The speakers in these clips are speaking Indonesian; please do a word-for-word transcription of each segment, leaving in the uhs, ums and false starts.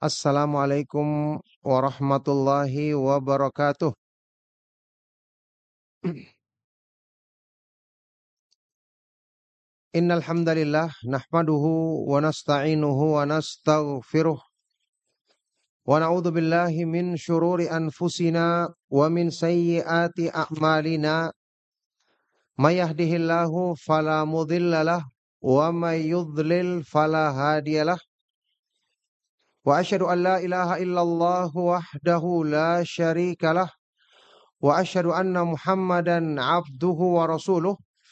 Assalamualaikum warahmatullahi wabarakatuh. Innal hamdalillah nahmaduhu wa nasta'inuhu wa nastaghfiruh wa na'udzu billahi min syururi anfusina wa min sayyiati a'malina. May yahdihillahu fala mudhillalah wa may yudlil fala hadiyalah. Wa asyhadu an la ilaha illallah wahdahu la syarikalah wa asyhadu anna Muhammadan abduhu wa rasuluh.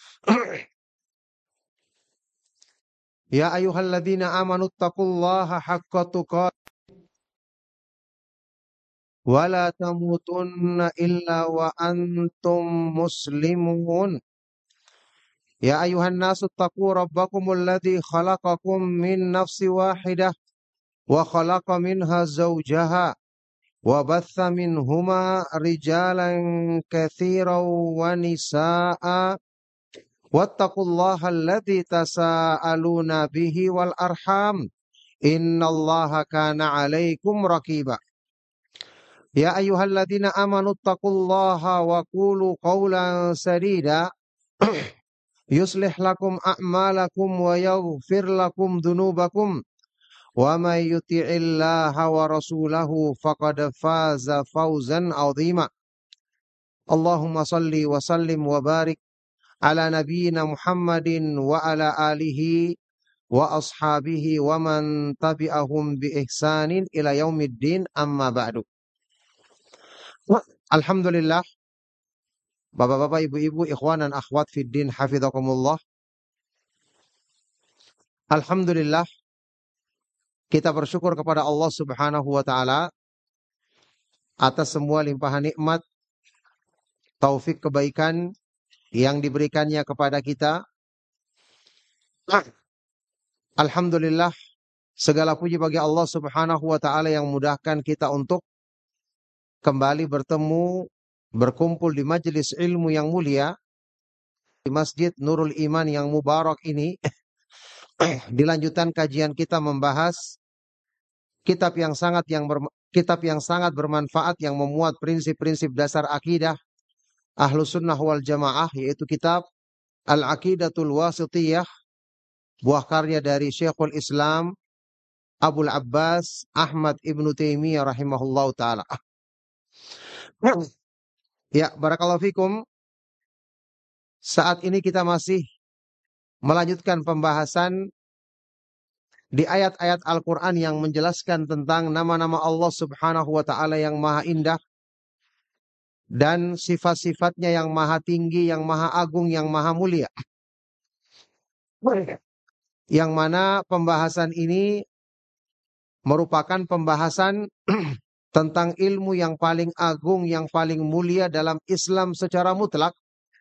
Ya ayyuhalladzina amanu taqullaha haqqa tuqatih wa la tamutunna illa wa antum muslimun. Ya ayyuhan nasu taqu rabbakumul ladzi khalaqakum min nafsin wahidah wa khalaqa minha zawjaha wa batha minhuma rijalan katsiran wa nisaa'a wattaqullaha alladzi tasaaluna bihi wal arham innallaha kana 'alaikum raqiba. Ya ayyuhalladzina amanu taqullaha wa qulu qawlan sadida yuslih lakum a'malakum wa yaghfir lakum dhunubakum wa may yuti'illaha wa rasulahu faqad faza fawzan 'azima. Allahumma salli wa sallim wa barik ala nabiyyina Muhammadin wa ala alihi wa ashabihi wa man tabi'ahum bi ihsanin ila yaumiddin, amma ba'du. Alhamdulillah, bapak-bapak, ibu-ibu, ikhwan dan akhwat fiddin, hafidhakumullah. Alhamdulillah, kita bersyukur kepada Allah Subhanahu wa taala atas semua limpahan nikmat, taufik kebaikan yang diberikannya kepada kita. Alhamdulillah, segala puji bagi Allah Subhanahu wa taala yang mudahkan kita untuk kembali bertemu, berkumpul di majelis ilmu yang mulia di Masjid Nurul Iman yang mubarak ini. Dilanjutkan kajian kita membahas kitab yang sangat yang ber, kitab yang sangat bermanfaat yang memuat prinsip-prinsip dasar akidah Ahlus Sunnah wal Jamaah, yaitu kitab Al-Aqidatul Wasithiyah, buah karya dari Syekhul Islam Abul Abbas Ahmad Ibnu Taimiyah rahimahullahu taala. Ya, barakallahu fikum. Saat ini kita masih melanjutkan pembahasan di ayat-ayat Al-Quran yang menjelaskan tentang nama-nama Allah Subhanahu wa taala yang maha indah dan sifat-sifatnya yang maha tinggi, yang maha agung, yang maha mulia. Yang mana pembahasan ini merupakan pembahasan tentang ilmu yang paling agung, yang paling mulia dalam Islam secara mutlak.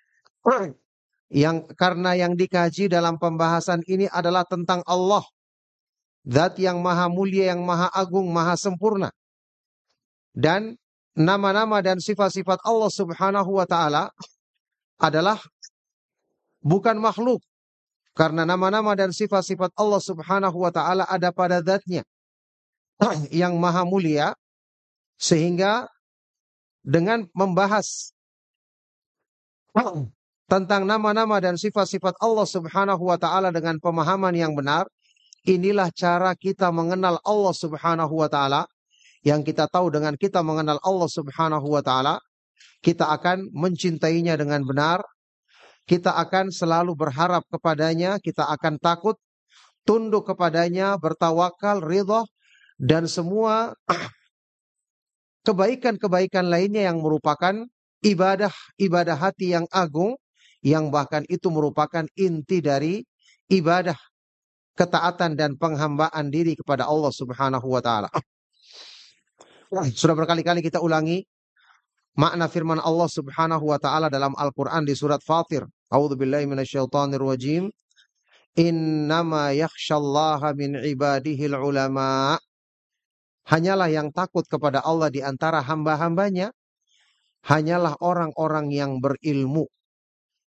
Yang karena yang dikaji dalam pembahasan ini adalah tentang Allah, Zat yang maha mulia, yang maha agung, maha sempurna. Dan nama-nama dan sifat-sifat Allah Subhanahu wa taala adalah bukan makhluk. Karena nama-nama dan sifat-sifat Allah Subhanahu wa taala ada pada zatnya yang maha mulia. Sehingga dengan membahas tentang nama-nama dan sifat-sifat Allah Subhanahu wa taala dengan pemahaman yang benar, inilah cara kita mengenal Allah Subhanahu wa taala. Yang kita tahu dengan kita mengenal Allah Subhanahu wa taala, kita akan mencintainya dengan benar, kita akan selalu berharap kepadanya, kita akan takut, tunduk kepadanya, bertawakal, ridha, dan semua kebaikan-kebaikan lainnya yang merupakan ibadah-ibadah hati yang agung, yang bahkan itu merupakan inti dari ibadah, ketaatan dan penghambaan diri kepada Allah Subhanahu wa taala. Sudah berkali-kali kita ulangi makna firman Allah Subhanahu wa taala dalam Al-Qur'an di surat Fatir. A'udzubillahi minasyaitonir rajim. Innama yakhsyallaha min ibadihil ulama. Hanyalah yang takut kepada Allah di antara hamba-hambanya hanyalah orang-orang yang berilmu.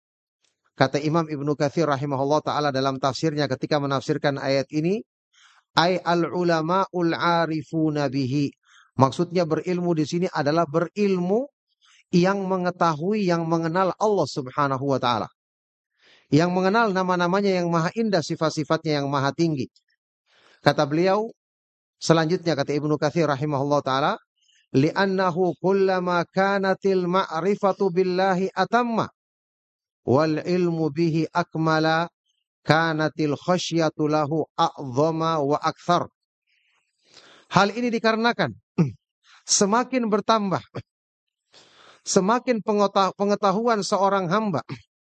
Kata Imam Ibnu Katsir rahimahullah taala dalam tafsirnya ketika menafsirkan ayat ini, Ai al-ulama'ul 'arifuna bihi. Maksudnya berilmu di sini adalah berilmu yang mengetahui, yang mengenal Allah Subhanahu wa taala. Yang mengenal nama-namanya yang maha indah, sifat-sifatnya yang maha tinggi. Kata beliau, selanjutnya kata Ibnu Katsir rahimahullah taala, li'annahu kullama kanatil ma'rifatu billahi atamma wal ilmu bihi akmala kanatil khasyatu lahu a'dhama wa akthar. Hal ini dikarenakan semakin bertambah, semakin pengetahuan seorang hamba,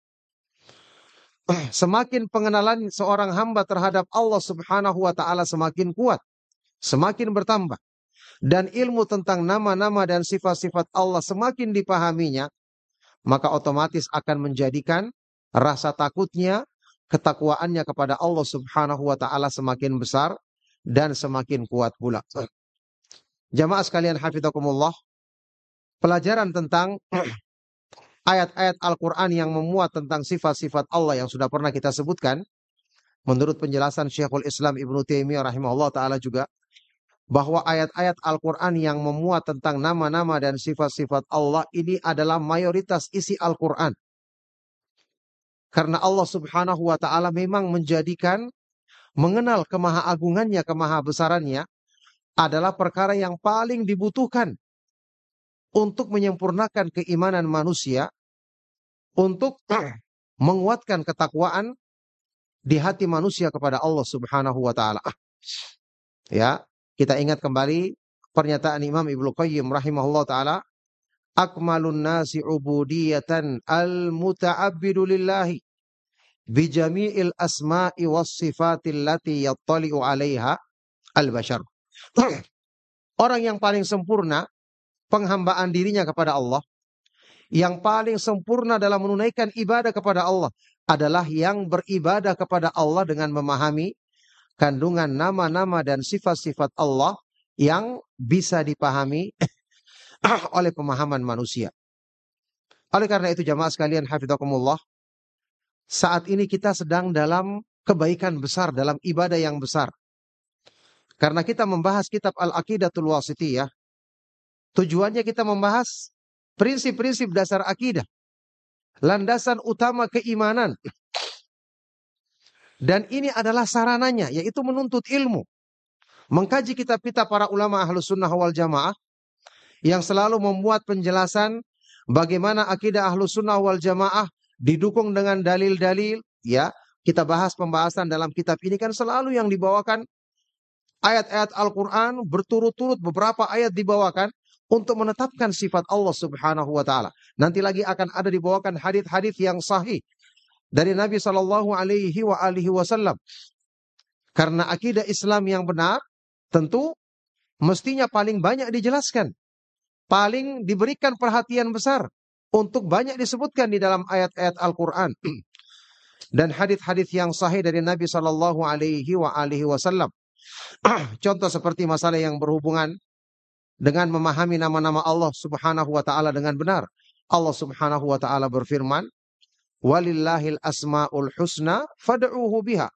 semakin pengenalan seorang hamba terhadap Allah Subhanahu wa taala semakin kuat, semakin bertambah. Dan ilmu tentang nama-nama dan sifat-sifat Allah semakin dipahaminya, maka otomatis akan menjadikan rasa takutnya, ketakwaannya kepada Allah Subhanahu wa taala semakin besar dan semakin kuat pula. Jamaah sekalian hafizakumullah, pelajaran tentang ayat-ayat Al-Quran yang memuat tentang sifat-sifat Allah yang sudah pernah kita sebutkan, menurut penjelasan Syekhul Islam Ibnu Taimiyah rahimahullah ta'ala juga, bahwa ayat-ayat Al-Quran yang memuat tentang nama-nama dan sifat-sifat Allah ini adalah mayoritas isi Al-Quran. Karena Allah Subhanahu wa ta'ala memang menjadikan mengenal kemahaagungannya, kemahabesarannya adalah perkara yang paling dibutuhkan untuk menyempurnakan keimanan manusia, untuk menguatkan ketakwaan di hati manusia kepada Allah Subhanahu wa taala. Ya, kita ingat kembali pernyataan Imam Ibnu Qayyim rahimahullah taala, akmalun nasi ubudiyatan al-muta'abbidu lillahi bi jami'il asma'i was sifatil lati yattali'u 'alaiha al-bashar. Orang yang paling sempurna penghambaan dirinya kepada Allah, yang paling sempurna dalam menunaikan ibadah kepada Allah adalah yang beribadah kepada Allah dengan memahami kandungan nama-nama dan sifat-sifat Allah yang bisa dipahami oleh pemahaman manusia. Oleh karena itu jamaah sekalian hafizakumullah, saat ini kita sedang dalam kebaikan besar, dalam ibadah yang besar. Karena kita membahas kitab Al-Aqidatul Wasithiyah, tujuannya kita membahas prinsip-prinsip dasar akidah, landasan utama keimanan. Dan ini adalah sarananya, yaitu menuntut ilmu. Mengkaji kitab-kitab para ulama Ahlus Sunnah wal Jamaah yang selalu membuat penjelasan bagaimana akidah Ahlus Sunnah wal Jamaah didukung dengan dalil-dalil. Ya, kita bahas pembahasan dalam kitab ini kan selalu yang dibawakan ayat-ayat Al-Quran, berturut-turut beberapa ayat dibawakan untuk menetapkan sifat Allah Subhanahu wa taala. Nanti lagi akan ada dibawakan hadis-hadis yang sahih dari Nabi sallallahu alaihi wa alihi wasallam. Karena akidah Islam yang benar tentu mestinya paling banyak dijelaskan, paling diberikan perhatian besar untuk banyak disebutkan di dalam ayat-ayat Al-Quran dan hadis-hadis yang sahih dari Nabi sallallahu alaihi wa alihi wasallam. Contoh seperti masalah yang berhubungan dengan memahami nama-nama Allah Subhanahu wa taala dengan benar. Allah Subhanahu wa taala berfirman, walillahil asmaul husna fad'uhu biha.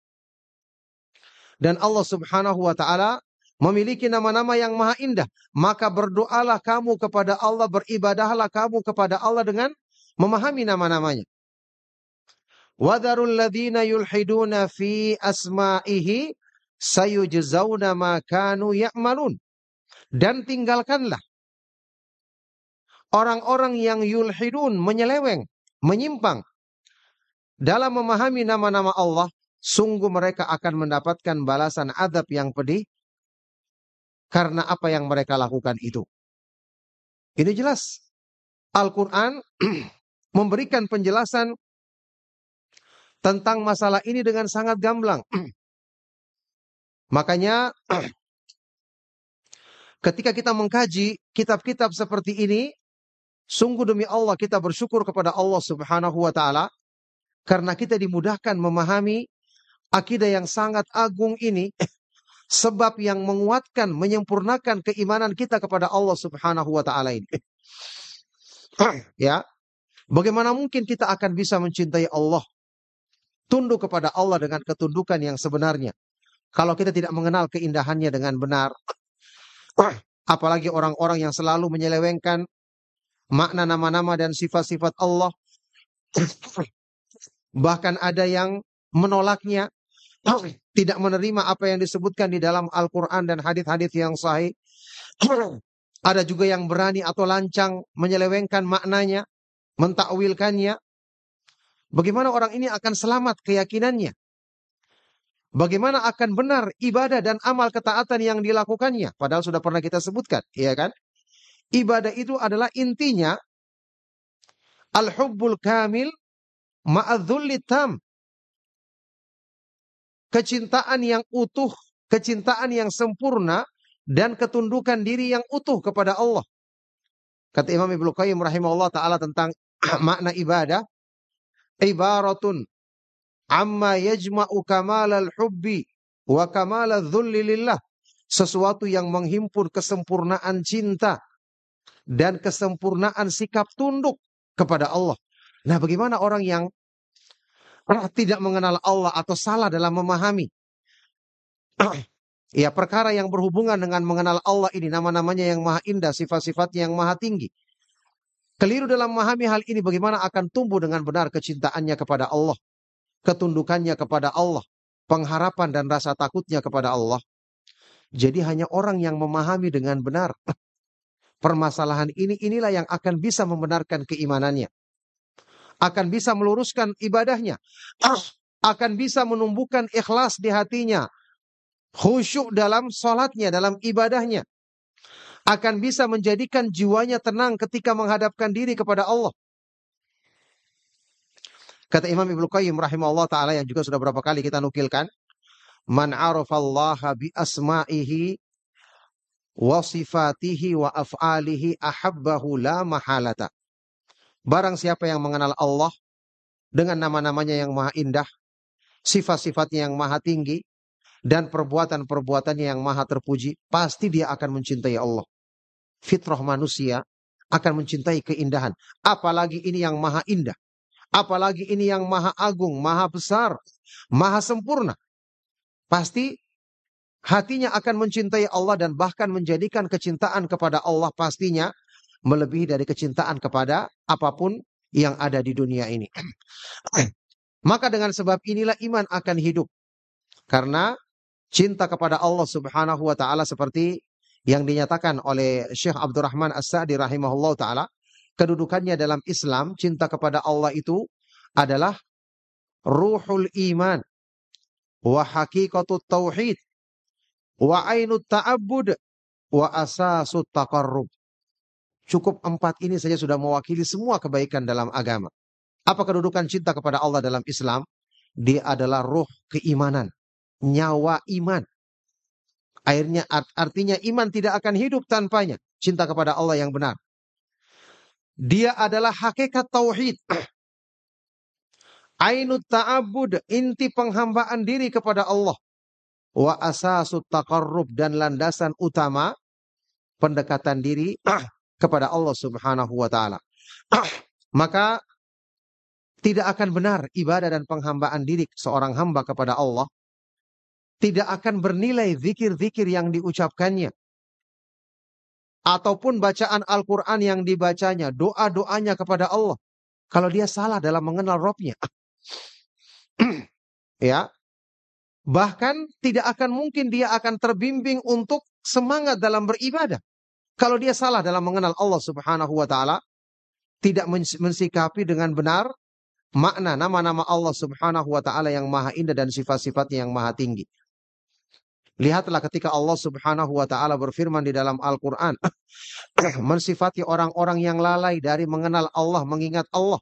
Dan Allah Subhanahu wa taala memiliki nama-nama yang maha indah, maka berdoalah kamu kepada Allah, beribadahlah kamu kepada Allah dengan memahami nama-namanya. Wadharul ladzina yulhiduna fi asma'ihi sayujzauna ma kanu ya'malun. Dan tinggalkanlah orang-orang yang yulhidun, menyeleweng, menyimpang dalam memahami nama-nama Allah, sungguh mereka akan mendapatkan balasan azab yang pedih karena apa yang mereka lakukan itu. Ini jelas. Al-Quran memberikan penjelasan tentang masalah ini dengan sangat gamblang. Makanya ketika kita mengkaji kitab-kitab seperti ini, sungguh demi Allah kita bersyukur kepada Allah Subhanahu wa taala karena kita dimudahkan memahami akidah yang sangat agung ini, sebab yang menguatkan, menyempurnakan keimanan kita kepada Allah Subhanahu wa taala ini. Ya, bagaimana mungkin kita akan bisa mencintai Allah, tunduk kepada Allah dengan ketundukan yang sebenarnya, Kalau kita tidak mengenal keindahannya dengan benar, apalagi orang-orang yang selalu menyelewengkan makna nama-nama dan sifat-sifat Allah, bahkan ada yang menolaknya, tidak menerima apa yang disebutkan di dalam Al-Quran dan hadis-hadis yang sahih. Ada juga yang berani atau lancang menyelewengkan maknanya, mentakwilkannya. Bagaimana orang ini akan selamat keyakinannya? Bagaimana akan benar ibadah dan amal ketaatan yang dilakukannya? Padahal sudah pernah kita sebutkan, ya kan? Ibadah itu adalah intinya al-hubbul kamil ma'adzulli tam. Kecintaan yang utuh, kecintaan yang sempurna, dan ketundukan diri yang utuh kepada Allah. Kata Imam Ibnu Qayyim rahimahullah ta'ala tentang makna ibadah, ibaratun amma yajma'u kamalal hubbi wa kamalal dhulli lillah. Sesuatu yang menghimpun kesempurnaan cinta dan kesempurnaan sikap tunduk kepada Allah. Nah, bagaimana orang yang tidak mengenal Allah atau salah dalam memahami ya perkara yang berhubungan dengan mengenal Allah ini, nama-namanya yang maha indah, sifat-sifatnya yang maha tinggi. Keliru dalam memahami hal ini, bagaimana akan tumbuh dengan benar kecintaannya kepada Allah, ketundukannya kepada Allah, pengharapan dan rasa takutnya kepada Allah. Jadi hanya orang yang memahami dengan benar permasalahan ini, inilah yang akan bisa membenarkan keimanannya, akan bisa meluruskan ibadahnya, akan bisa menumbuhkan ikhlas di hatinya, khusyuk dalam sholatnya, dalam ibadahnya, akan bisa menjadikan jiwanya tenang ketika menghadapkan diri kepada Allah. Kata Imam Ibnu Qayyim rahimahullah ta'ala, yang juga sudah berapa kali kita nukilkan, man arafallaha bi asma'ihi wa sifatihi wa af'alihi ahabbahu la mahalata. Barang siapa yang mengenal Allah dengan nama-namanya yang maha indah, sifat-sifatnya yang maha tinggi, dan perbuatan-perbuatannya yang maha terpuji, pasti dia akan mencintai Allah. Fitrah manusia akan mencintai keindahan. Apalagi ini yang maha indah. Apalagi ini yang maha agung, maha besar, maha sempurna. Pasti hatinya akan mencintai Allah dan bahkan menjadikan kecintaan kepada Allah pastinya melebihi dari kecintaan kepada apapun yang ada di dunia ini. Maka dengan sebab inilah iman akan hidup. Karena cinta kepada Allah subhanahu wa ta'ala seperti yang dinyatakan oleh Syekh Abdurrahman As-Sa'di rahimahullah ta'ala, kedudukannya dalam Islam, cinta kepada Allah itu adalah ruhul iman, wa haqiqatut tauhid, wa ainut ta'abbud, wa asasut taqarrub. Cukup empat ini saja sudah mewakili semua kebaikan dalam agama. Apa kedudukan cinta kepada Allah dalam Islam? Dia adalah ruh keimanan, nyawa iman. Akhirnya artinya iman tidak akan hidup tanpanya. Cinta kepada Allah yang benar. Dia adalah hakikat tauhid. Ainut ta'abbud, inti penghambaan diri kepada Allah. Wa asasut taqarrub, dan landasan utama pendekatan diri kepada Allah subhanahu wa ta'ala. Maka tidak akan benar ibadah dan penghambaan diri seorang hamba kepada Allah. Tidak akan bernilai zikir-zikir yang diucapkannya. Ataupun bacaan Al-Quran yang dibacanya, doa-doanya kepada Allah. Kalau dia salah dalam mengenal Rabb-nya. Ya. Bahkan tidak akan mungkin dia akan terbimbing untuk semangat dalam beribadah. Kalau dia salah dalam mengenal Allah subhanahu wa ta'ala, tidak mensikapi dengan benar makna nama-nama Allah subhanahu wa ta'ala yang maha indah dan sifat-sifatnya yang maha tinggi. Lihatlah ketika Allah subhanahu wa ta'ala berfirman di dalam Al-Quran, mensifati orang-orang yang lalai dari mengenal Allah, mengingat Allah.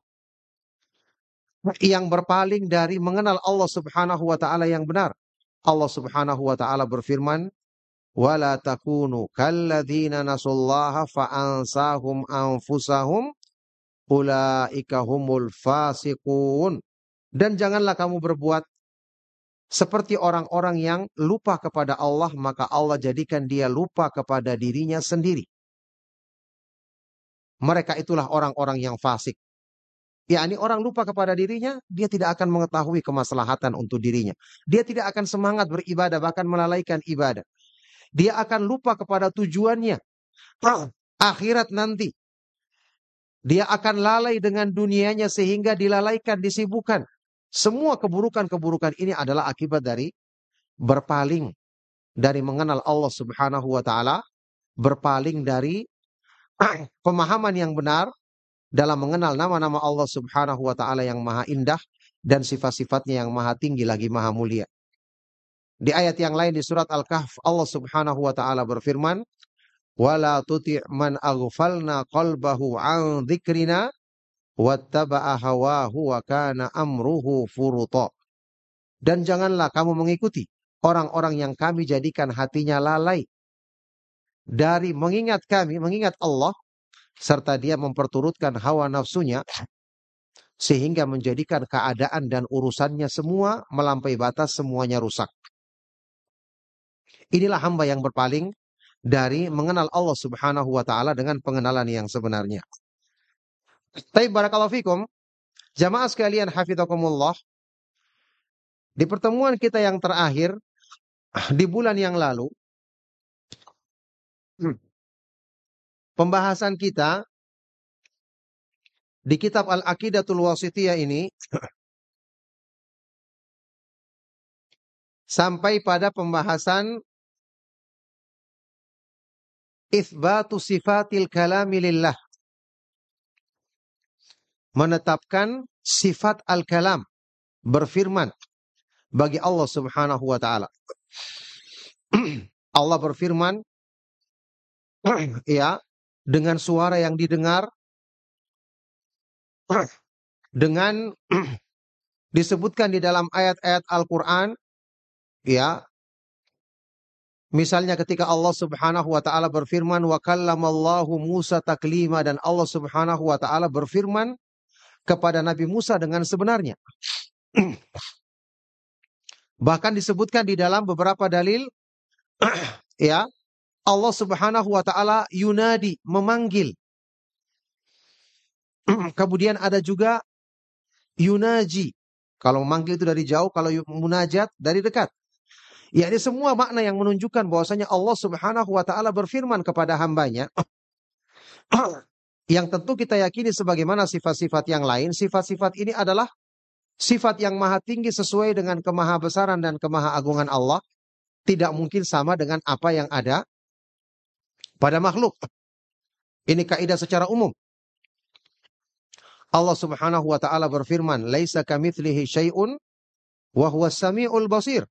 Yang berpaling dari mengenal Allah subhanahu wa ta'ala yang benar. Allah subhanahu wa ta'ala berfirman, وَلَا تَكُونُوا كَالَّذِينَ نَسُوا اللَّهَ فَأَنْسَاهُمْ أَنْفُسَهُمْ أُولَئِكَ هُمُ الْفَاسِقُونَ. Dan janganlah kamu berbuat seperti orang-orang yang lupa kepada Allah, maka Allah jadikan dia lupa kepada dirinya sendiri. Mereka itulah orang-orang yang fasik. yakni orang lupa kepada dirinya, dia tidak akan mengetahui kemaslahatan untuk dirinya. Dia tidak akan semangat beribadah, bahkan melalaikan ibadah. Dia akan lupa kepada tujuannya, akhirat nanti. Dia akan lalai dengan dunianya sehingga dilalaikan, disibukkan. Semua keburukan-keburukan ini adalah akibat dari berpaling dari mengenal Allah Subhanahu wa taala, berpaling dari pemahaman yang benar dalam mengenal nama-nama Allah Subhanahu wa taala yang maha indah dan sifat-sifatnya yang maha tinggi lagi maha mulia. Di ayat yang lain di surat Al-Kahf, Allah Subhanahu wa taala berfirman, "Wala tuti' man aghfalna qalbahu 'an dzikrina wattaba'a hawahu wa kana amruhu furuta." Dan janganlah kamu mengikuti orang-orang yang kami jadikan hatinya lalai dari mengingat kami, mengingat Allah, serta dia memperturutkan hawa nafsunya, sehingga menjadikan keadaan dan urusannya semua melampaui batas, semuanya rusak. Inilah hamba yang berpaling dari mengenal Allah Subhanahu wa taala dengan pengenalan yang sebenarnya. Taib barakallahu fikum, jamaah sekalian hafizakumullah, di pertemuan kita yang terakhir di bulan yang lalu, pembahasan kita di kitab Al-Aqidatul Wasithiyah ini sampai pada pembahasan Itsbatu sifatil kalami lillah, menetapkan sifat al-kalam, berfirman bagi Allah Subhanahu wa taala. Allah berfirman ya, dengan suara yang didengar, dengan disebutkan di dalam ayat-ayat Al-Qur'an, ya. Misalnya ketika Allah Subhanahu wa taala berfirman, wa kallamallahu Musa taklima, dan Allah Subhanahu wa taala berfirman kepada Nabi Musa dengan sebenarnya. Bahkan disebutkan di dalam beberapa dalil ya, Allah Subhanahu wa taala yunadi, memanggil. Kemudian ada juga yunaji. Kalau memanggil itu dari jauh, kalau munajat dari dekat. Ya, ini semua makna yang menunjukkan bahwasanya Allah Subhanahu wa taala berfirman kepada hambanya. Yang tentu kita yakini sebagaimana sifat-sifat yang lain, sifat-sifat ini adalah sifat yang maha tinggi sesuai dengan kemahabesaran dan kemahaagungan Allah. Tidak mungkin sama dengan apa yang ada pada makhluk. Ini kaidah secara umum. Allah Subhanahu wa taala berfirman, "Laisa kamitslihi syai'un wa huwas samiul basir."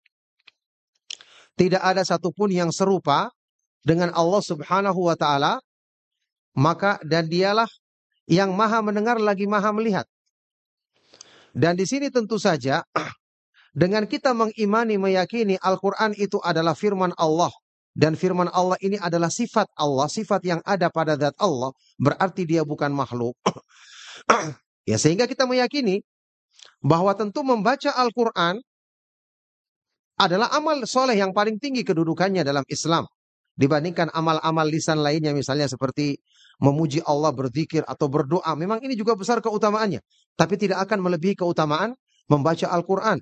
Tidak ada satupun yang serupa dengan Allah Subhanahu wa taala, maka dan dialah yang maha mendengar lagi maha melihat. Dan di sini tentu saja dengan kita mengimani, meyakini Al-Qur'an itu adalah firman Allah, dan firman Allah ini adalah sifat Allah, sifat yang ada pada zat Allah, berarti dia bukan makhluk. Ya, sehingga kita meyakini bahwa tentu membaca Al-Qur'an adalah amal soleh yang paling tinggi kedudukannya dalam Islam dibandingkan amal-amal lisan lainnya, misalnya seperti memuji Allah, berzikir atau berdoa. Memang ini juga besar keutamaannya, tapi tidak akan melebihi keutamaan membaca Al-Qur'an.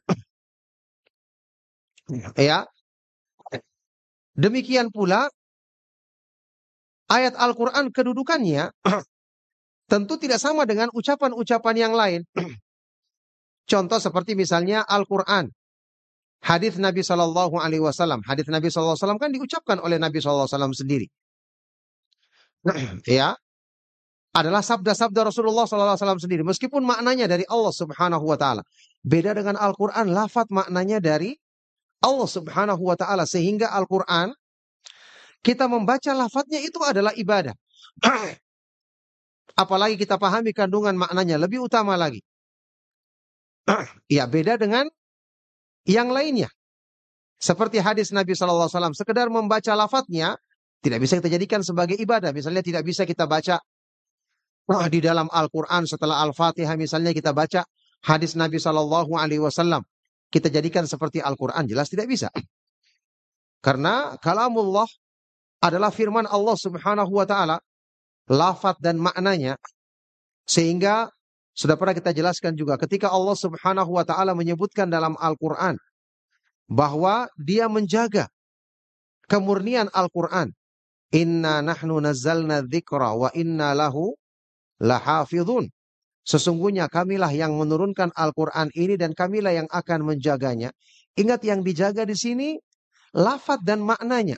Ya. Demikian pula ayat Al-Qur'an kedudukannya tentu tidak sama dengan ucapan-ucapan yang lain. Contoh seperti misalnya Al-Qur'an, hadis Nabi Shallallahu Alaihi Wasallam. Hadis Nabi Shallallahu Alaihi Wasallam kan diucapkan oleh Nabi Shallallahu Alaihi Wasallam sendiri. Ya, adalah sabda-sabda Rasulullah Shallallahu Alaihi Wasallam sendiri. Meskipun maknanya dari Allah Subhanahu Wa Taala. Beda dengan Al-Quran, lafaz maknanya dari Allah Subhanahu Wa Taala. Sehingga Al-Quran, kita membaca lafaznya itu adalah ibadah. Apalagi kita pahami kandungan maknanya, lebih utama lagi. Ya, beda dengan yang lainnya. Seperti hadis Nabi Shallallahu Alaihi Wasallam, sekedar membaca lafadznya tidak bisa kita jadikan sebagai ibadah. Misalnya tidak bisa kita baca oh, di dalam Al-Quran setelah Al-Fatihah, misalnya kita baca hadis Nabi Shallallahu Alaihi Wasallam, kita jadikan seperti Al-Quran, jelas tidak bisa. Karena kalamullah adalah firman Allah Subhanahu Wa Taala, lafadz dan maknanya, sehingga Sudah pernah kita jelaskan juga ketika Allah Subhanahu wa taala menyebutkan dalam Al-Qur'an bahwa Dia menjaga kemurnian Al-Qur'an. Inna nahnu nazzalna dzikra wa inna lahu lahafizun. Sesungguhnya kamilah yang menurunkan Al-Qur'an ini dan kamilah yang akan menjaganya. Ingat, yang dijaga di sini lafaz dan maknanya.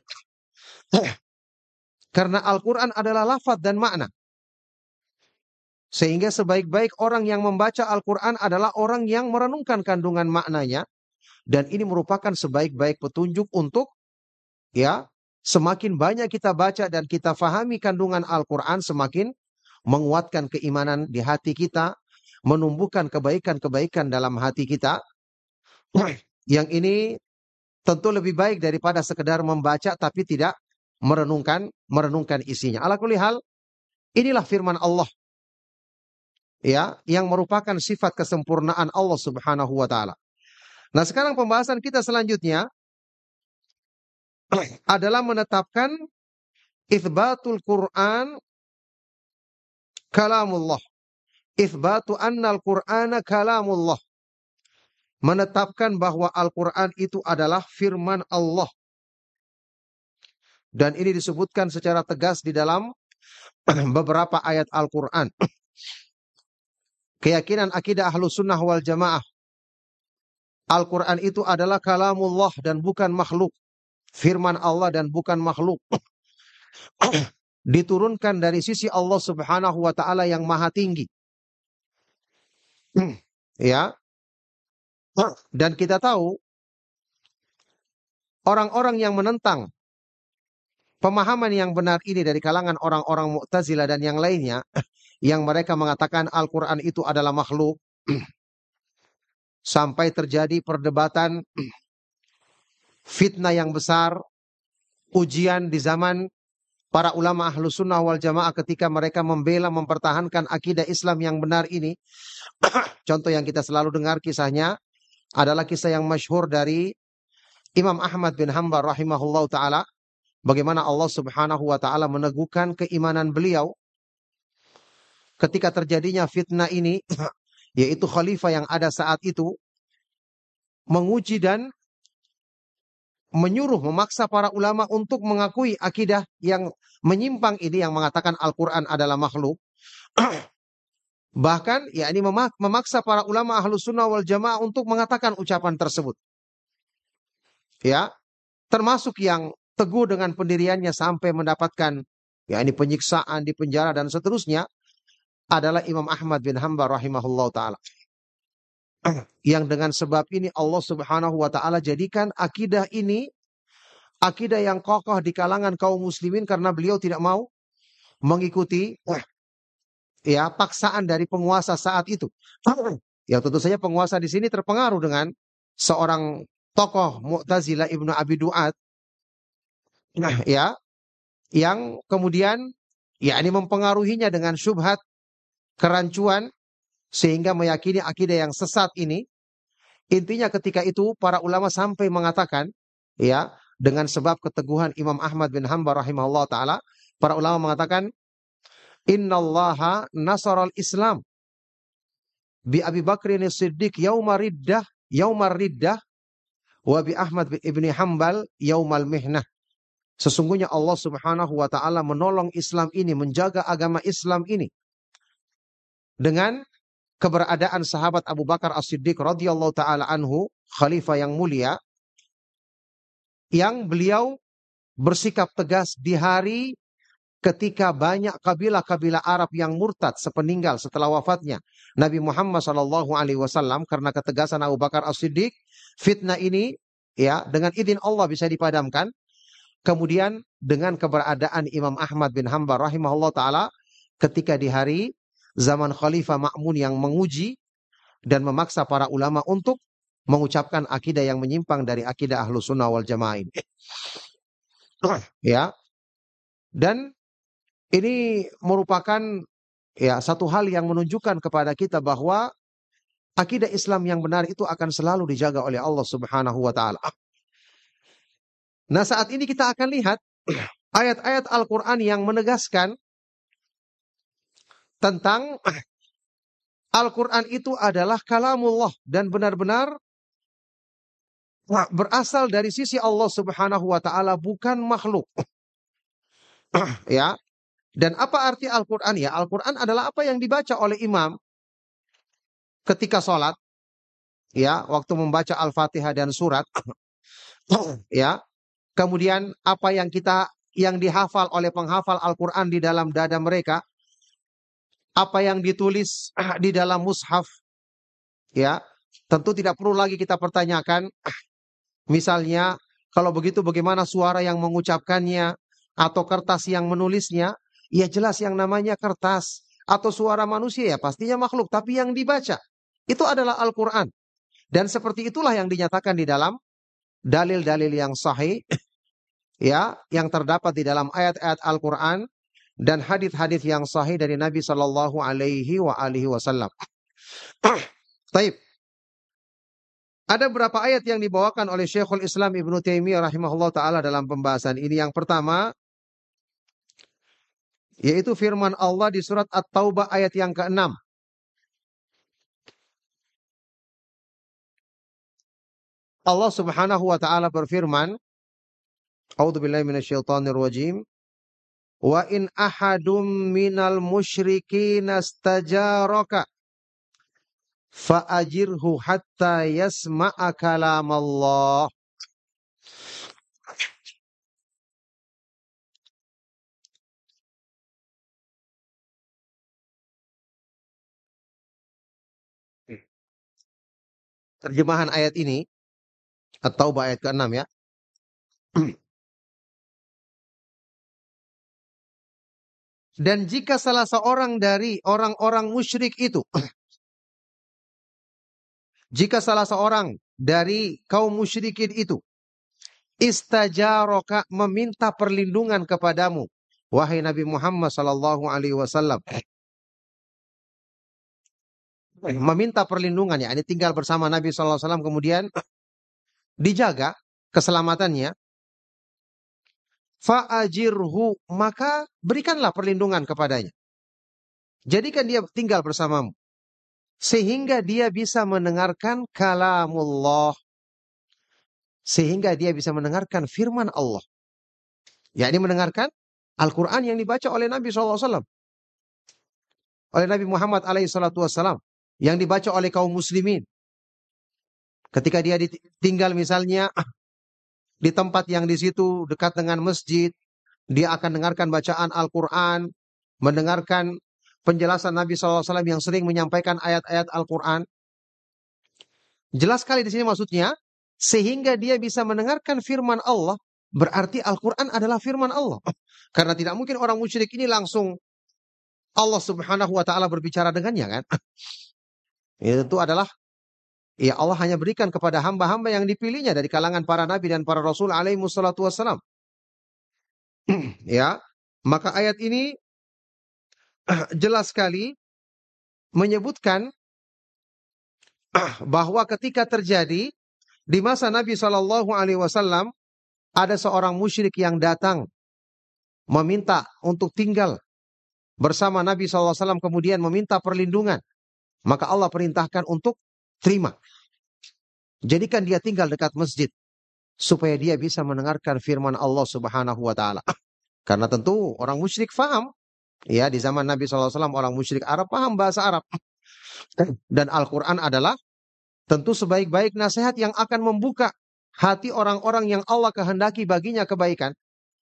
Karena Al-Qur'an adalah lafaz dan makna. Sehingga sebaik-baik orang yang membaca Al-Qur'an adalah orang yang merenungkan kandungan maknanya. Dan ini merupakan sebaik-baik petunjuk untuk, ya, semakin banyak kita baca dan kita fahami kandungan Al-Qur'an, semakin menguatkan keimanan di hati kita, menumbuhkan kebaikan-kebaikan dalam hati kita. Yang ini tentu lebih baik daripada sekedar membaca tapi tidak merenungkan merenungkan isinya. Ala kulli hal, inilah firman Allah, ya, yang merupakan sifat kesempurnaan Allah Subhanahu wa taala. Nah, sekarang pembahasan kita selanjutnya adalah menetapkan itsbatul Quran kalamullah. Itsbatu annal Qur'ana kalamullah. Menetapkan bahwa Al-Qur'an itu adalah firman Allah. Dan ini disebutkan secara tegas di dalam beberapa ayat Al-Qur'an. Keyakinan akidah Ahlus Sunnah wal Jamaah, Al-Quran itu adalah kalamullah dan bukan makhluk. Firman Allah dan bukan makhluk. Diturunkan dari sisi Allah Subhanahu wa taala yang maha tinggi. Ya. Dan kita tahu orang-orang yang menentang pemahaman yang benar ini dari kalangan orang-orang Mu'tazilah dan yang lainnya, yang mereka mengatakan Al-Quran itu adalah makhluk, sampai terjadi perdebatan, fitnah yang besar, ujian di zaman para ulama Ahlus Sunnah wal Jamaah ketika mereka membela, mempertahankan akidah Islam yang benar ini. Contoh yang kita selalu dengar kisahnya adalah kisah yang masyhur dari Imam Ahmad bin Hanbal rahimahullah ta'ala. Bagaimana Allah Subhanahu wa ta'ala meneguhkan keimanan beliau ketika terjadinya fitnah ini, yaitu khalifah yang ada saat itu menguji dan menyuruh, memaksa para ulama untuk mengakui akidah yang menyimpang ini, yang mengatakan Al-Quran adalah makhluk. Bahkan ya ini memaksa para ulama Ahlus Sunnah wal Jamaah untuk mengatakan ucapan tersebut. Ya, termasuk yang teguh dengan pendiriannya sampai mendapatkan ya ini penyiksaan di penjara dan seterusnya adalah Imam Ahmad bin Hanbal rahimahullah ta'ala. Yang dengan sebab ini Allah Subhanahu wa ta'ala jadikan akidah ini akidah yang kokoh di kalangan kaum muslimin, karena beliau tidak mau mengikuti ya paksaan dari penguasa saat itu. Ya tentu saja penguasa di sini terpengaruh dengan seorang tokoh Mu'tazilah Ibnu Abi Duat, nah ya, yang kemudian ya ini mempengaruhinya dengan syubhat, kerancuan, sehingga meyakini akidah yang sesat ini. Intinya ketika itu para ulama sampai mengatakan, ya, dengan sebab keteguhan Imam Ahmad bin Hanbal rahimahullah ta'ala, para ulama mengatakan, innallaha nasaral Islam bi Abi Bakrin Siddiq yauma riddah, yaumar riddah, wa bi Ahmad bin Ibni Hanbal yaumal mihnah. Sesungguhnya Allah Subhanahu wa ta'ala menolong Islam ini, menjaga agama Islam ini dengan keberadaan sahabat Abu Bakar As-Siddiq radhiyallahu ta'ala anhu, khalifah yang mulia, yang beliau bersikap tegas di hari ketika banyak kabilah-kabilah Arab yang murtad sepeninggal setelah wafatnya Nabi Muhammad shallallahu alaihi wasallam. Karena ketegasan Abu Bakar As-Siddiq, fitnah ini ya dengan izin Allah bisa dipadamkan. Kemudian dengan keberadaan Imam Ahmad bin Hanbal rahimahullah ta'ala ketika di hari zaman Khalifah Ma'mun yang menguji dan memaksa para ulama untuk mengucapkan akidah yang menyimpang dari akidah Ahlus Sunnah wal Jamaah ini. Ya. Dan ini merupakan ya satu hal yang menunjukkan kepada kita bahwa akidah Islam yang benar itu akan selalu dijaga oleh Allah Subhanahu wa ta'ala. Nah, saat ini kita akan lihat ayat-ayat Al-Quran yang menegaskan tentang Al-Quran itu adalah kalamullah dan benar-benar berasal dari sisi Allah Subhanahu wa taala, bukan makhluk. Ya. Dan apa arti Al-Quran? Ya, Al-Quran adalah apa yang dibaca oleh imam ketika sholat, ya, waktu membaca Al-Fatihah dan surat, ya. Kemudian apa yang kita yang dihafal oleh penghafal Al-Quran di dalam dada mereka, apa yang ditulis di dalam mushaf, ya. Tentu tidak perlu lagi kita pertanyakan, misalnya kalau begitu bagaimana suara yang mengucapkannya atau kertas yang menulisnya. Ya jelas yang namanya kertas atau suara manusia ya pastinya makhluk. Tapi yang dibaca itu adalah Al-Quran. Dan seperti itulah yang dinyatakan di dalam dalil-dalil yang sahih, ya, yang terdapat di dalam ayat-ayat Al-Quran dan hadis-hadis yang sahih dari Nabi Shallallahu Alaihi Wasallam. Taib. Ada beberapa ayat yang dibawakan oleh Syekhul Islam Ibnu Taimiyah rahimahullah taala dalam pembahasan ini. Yang pertama, yaitu firman Allah di surat At-Taubah ayat yang keenam. Allah Subhanahu wa taala berfirman, A'udzubillahi minasyaitonir rajim. Wa in ahadum minal musyrikin astajaraka fa'ajirhu hatta yasma'a kalam Allah. Terjemahan ayat ini, At-Taubah ayat keenam ya. Dan jika salah seorang dari orang-orang musyrik itu, jika salah seorang dari kaum musyrikin itu, istajaraka, meminta perlindungan kepadamu, wahai Nabi Muhammad sallallahu alaihi wasallam, meminta perlindungan, ya, ini tinggal bersama Nabi sallallahu alaihi wasallam kemudian dijaga keselamatannya, fa'ajirhu, maka berikanlah perlindungan kepadanya. Jadikan dia tinggal bersamamu sehingga dia bisa mendengarkan kalamullah, sehingga dia bisa mendengarkan firman Allah. yakni mendengarkan Al-Quran yang dibaca oleh Nabi shallallahu alaihi wasallam, oleh Nabi Muhammad alaihi salatu wassalam, yang dibaca oleh kaum muslimin. Ketika dia tinggal misalnya di tempat yang di situ dekat dengan masjid, dia akan dengarkan bacaan Al-Quran, mendengarkan penjelasan Nabi shallallahu alaihi wasallam yang sering menyampaikan ayat-ayat Al-Quran. Jelas sekali di sini maksudnya, sehingga dia bisa mendengarkan firman Allah, berarti Al-Quran adalah firman Allah. Karena tidak mungkin orang musyrik ini langsung Allah Subhanahu wa taala berbicara dengannya, kan? Itu adalah, ya, Allah hanya berikan kepada hamba-hamba yang dipilihnya dari kalangan para nabi dan para rasul alaihi wassalatu wassalam. Ya, maka ayat ini jelas sekali menyebutkan bahwa ketika terjadi di masa Nabi shallallahu alaihi wasallam, ada seorang musyrik yang datang meminta untuk tinggal bersama Nabi shallallahu alaihi wasallam, kemudian meminta perlindungan, maka Allah perintahkan untuk terima. Jadikan dia tinggal dekat masjid supaya dia bisa mendengarkan firman Allah Subhanahu wa taala. Karena tentu orang musyrik faham, ya, di zaman Nabi shallallahu alaihi wasallam orang musyrik Arab paham bahasa Arab. Dan Al-Quran adalah tentu sebaik-baik nasihat yang akan membuka hati orang-orang yang Allah kehendaki baginya kebaikan.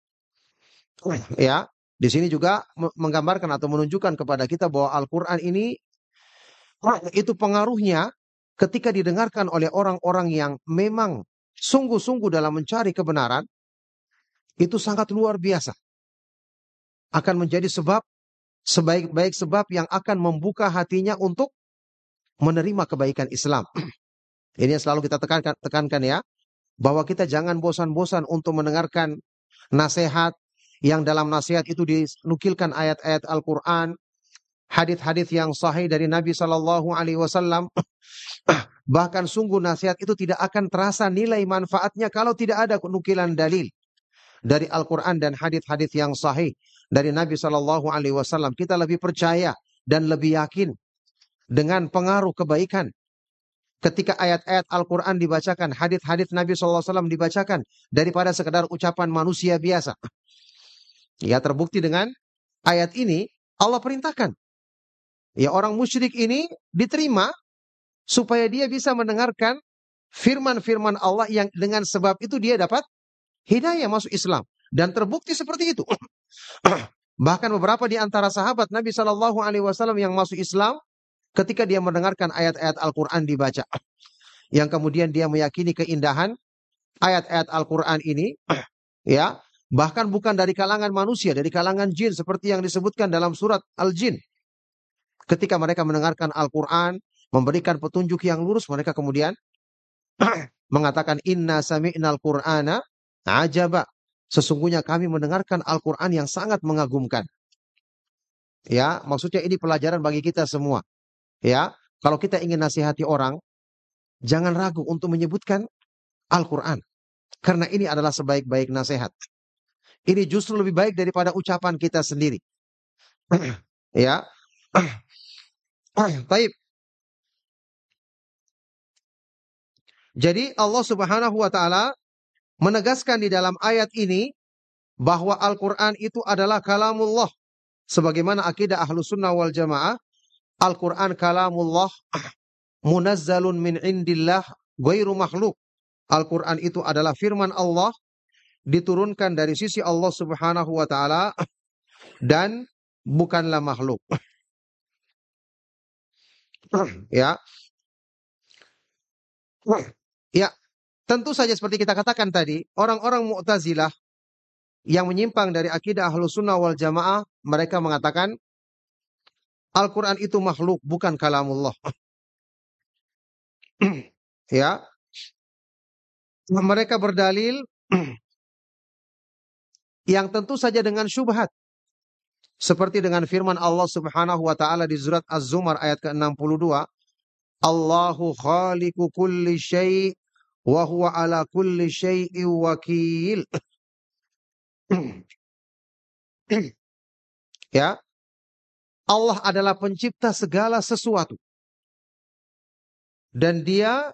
Ya, di sini juga menggambarkan atau menunjukkan kepada kita bahwa Al-Quran ini itu pengaruhnya ketika didengarkan oleh orang-orang yang memang sungguh-sungguh dalam mencari kebenaran, itu sangat luar biasa. Akan menjadi sebab, sebaik-baik sebab yang akan membuka hatinya untuk menerima kebaikan Islam. Ini yang selalu kita tekankan, tekankan ya, bahwa kita jangan bosan-bosan untuk mendengarkan nasihat, yang dalam nasihat itu dinukilkan ayat-ayat Al-Quran, hadis-hadis yang sahih dari Nabi Shallallahu Alaihi Wasallam. Bahkan sungguh nasihat itu tidak akan terasa nilai manfaatnya kalau tidak ada nukilan dalil dari Al-Quran dan hadis-hadis yang sahih dari Nabi Shallallahu Alaihi Wasallam. Kita lebih percaya dan lebih yakin dengan pengaruh kebaikan. Ketika ayat-ayat Al-Quran dibacakan, hadits-hadits Nabi shallallahu alaihi wasallam dibacakan, daripada sekedar ucapan manusia biasa. Ya, terbukti dengan ayat ini, Allah perintahkan. Ya, orang musyrik ini diterima supaya dia bisa mendengarkan firman-firman Allah yang dengan sebab itu dia dapat hidayah masuk Islam. Dan terbukti seperti itu. Bahkan beberapa di antara sahabat Nabi shallallahu alaihi wasallam yang masuk Islam, ketika dia mendengarkan ayat-ayat Al-Quran dibaca, yang kemudian dia meyakini keindahan ayat-ayat Al-Quran ini, ya, bahkan bukan dari kalangan manusia, dari kalangan jin, seperti yang disebutkan dalam surat Al-Jin. Ketika mereka mendengarkan Al-Quran, memberikan petunjuk yang lurus, mereka kemudian mengatakan, Inna sami'nal Qur'ana ajaba. Sesungguhnya kami mendengarkan Al-Quran yang sangat mengagumkan. Ya, maksudnya ini pelajaran bagi kita semua. Ya, kalau kita ingin nasihati orang, jangan ragu untuk menyebutkan Al-Quran. Karena ini adalah sebaik-baik nasihat. Ini justru lebih baik daripada ucapan kita sendiri. Ya. Baik. Jadi Allah Subhanahu wa taala menegaskan di dalam ayat ini bahwa Al-Quran itu adalah kalamullah. Sebagaimana akidah Ahlus Sunnah wal Jamaah, Al-Quran kalamullah munazzalun min indillah ghairu makhluk. Al-Quran itu adalah firman Allah, diturunkan dari sisi Allah Subhanahu wa taala dan bukanlah makhluk. Ya. Ya, tentu saja seperti kita katakan tadi, orang-orang Mu'tazilah yang menyimpang dari akidah Ahlus Sunnah wal Jamaah, mereka mengatakan Al-Quran itu makhluk, bukan kalamullah. Ya. Mereka berdalil yang tentu saja dengan syubhat. Seperti dengan firman Allah Subhanahu wa taala di surat Az-Zumar ayat ke enam puluh dua, Allahu khaliqu kulli syai' wa huwa ala kulli syai'in wakil. Ya. Allah adalah pencipta segala sesuatu. Dan dia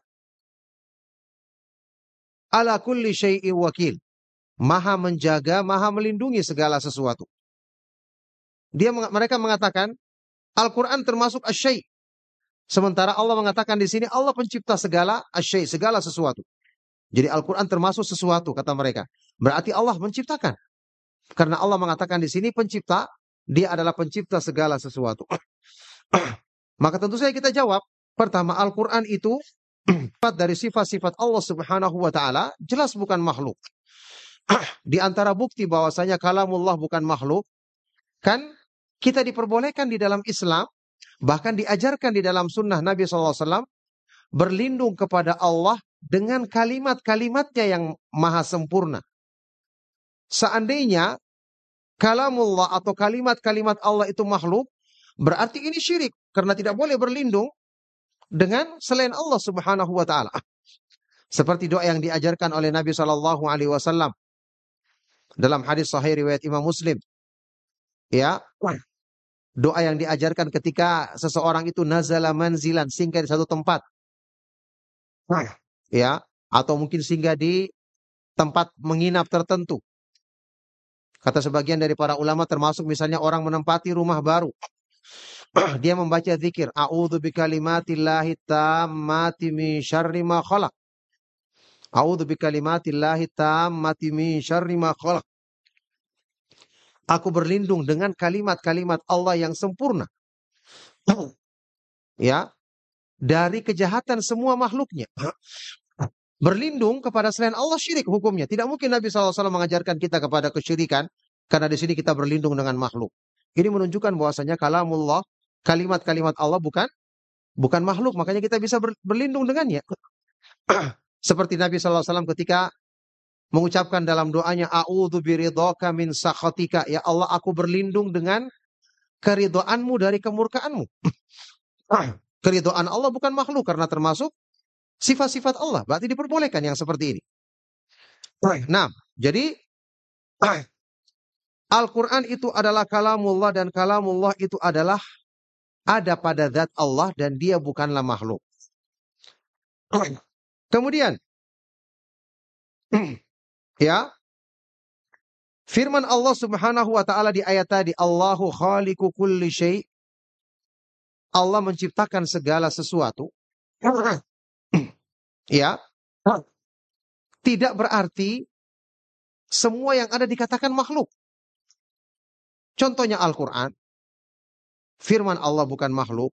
ala kulli syai'in wakil. Maha menjaga, maha melindungi segala sesuatu. Dia mereka mengatakan Al-Quran termasuk asyai'. Sementara Allah mengatakan di sini Allah pencipta segala asyai', segala sesuatu. Jadi Al-Quran termasuk sesuatu, kata mereka. Berarti Allah menciptakan. Karena Allah mengatakan di sini pencipta, dia adalah pencipta segala sesuatu. Maka tentu saja kita jawab, pertama, Al-Quran itu sifat dari sifat-sifat Allah Subhanahu wa taala, jelas bukan makhluk. Di antara bukti bahwasanya kalamullah bukan makhluk, kan kita diperbolehkan di dalam Islam, bahkan diajarkan di dalam sunnah Nabi shallallahu alaihi wasallam, berlindung kepada Allah dengan kalimat-kalimatnya yang maha sempurna. Seandainya kalamullah atau kalimat-kalimat Allah itu makhluk, berarti ini syirik. Karena tidak boleh berlindung dengan selain Allah Subhanahu wa taala. Seperti doa yang diajarkan oleh Nabi shallallahu alaihi wasallam dalam hadis sahih riwayat Imam Muslim. Ya, doa yang diajarkan ketika seseorang itu nazala manzilan, singgah di satu tempat. Ya, atau mungkin singgah di tempat menginap tertentu. Kata sebagian dari para ulama, termasuk misalnya orang menempati rumah baru. Dia membaca zikir, a'udzu bikalimatillahi tammati min syarri ma khalaq. A'udzu bikalimatillahi tammati min syarri ma khalaq. Aku berlindung dengan kalimat-kalimat Allah yang sempurna. Ya, dari kejahatan semua makhluknya. Berlindung kepada selain Allah syirik hukumnya. Tidak mungkin Nabi shallallahu alaihi wasallam mengajarkan kita kepada kesyirikan, karena di sini kita berlindung dengan makhluk. Ini menunjukkan bahwasanya kalamullah, kalimat-kalimat Allah bukan bukan makhluk, makanya kita bisa ber, berlindung dengannya. Seperti Nabi shallallahu alaihi wasallam ketika mengucapkan dalam doanya, a'udzu biridhaka min sakhatika, ya Allah, aku berlindung dengan keridhaanmu dari kemurkaanmu. Keridhaan Allah bukan makhluk, karena termasuk sifat-sifat Allah. Berarti diperbolehkan yang seperti ini. Nah, jadi Al-Quran itu adalah kalamullah, dan kalamullah itu adalah ada pada zat Allah dan dia bukanlah makhluk. Kemudian, ya, firman Allah Subhanahu wa taala di ayat tadi, Allahu khaliqu kulli syai'. Allah menciptakan segala sesuatu. Ya. Tidak berarti semua yang ada dikatakan makhluk. Contohnya Al-Qur'an. Firman Allah bukan makhluk.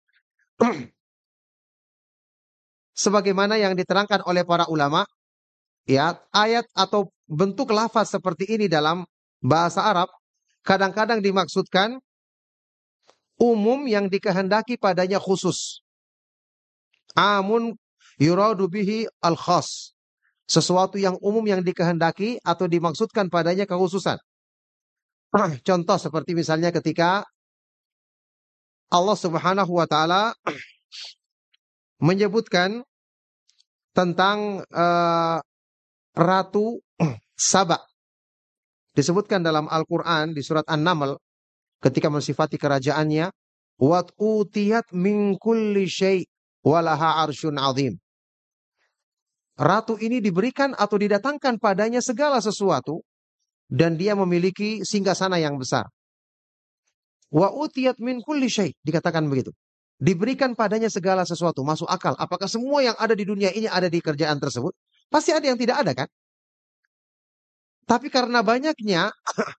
Sebagaimana yang diterangkan oleh para ulama, ya, ayat atau bentuk lafaz seperti ini dalam bahasa Arab kadang-kadang dimaksudkan umum yang dikehendaki padanya khusus. Amun yuradu bihi al-khas. Sesuatu yang umum yang dikehendaki atau dimaksudkan padanya kekhususan. Contoh seperti misalnya ketika Allah Subhanahu wa taala menyebutkan tentang uh, Ratu Saba. Disebutkan dalam Al-Quran di surat An-Naml ketika mensifati kerajaannya, wat utiyat min kulli syai' walaha arsyun azim. Ratu ini diberikan atau didatangkan padanya segala sesuatu dan dia memiliki singgasana yang besar. Wa utiyat min kulli syai', dikatakan begitu. Diberikan padanya segala sesuatu. Masuk akal. Apakah semua yang ada di dunia ini ada di kerjaan tersebut? Pasti ada yang tidak ada, kan? Tapi karena banyaknya,